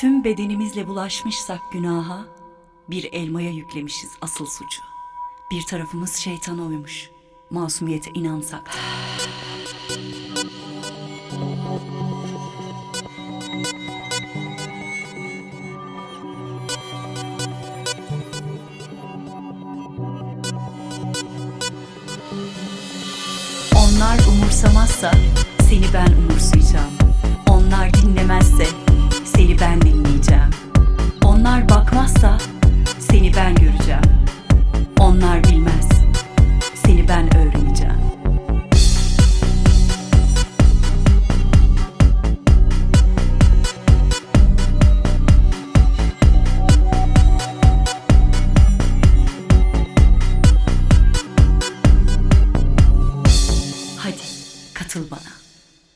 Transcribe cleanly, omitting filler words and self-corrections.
Tüm bedenimizle bulaşmışsak günaha, bir elmaya yüklemişiz asıl suçu. Bir tarafımız şeytana uymuş, masumiyete inansak da. Onlar umursamazsa seni ben umursayacağım. Onlar dinlemezse seni ben dinleyeceğim. Onlar bakmazsa seni ben göreceğim. Onlar bilmez, seni ben öğreneceğim. Hadi katıl bana.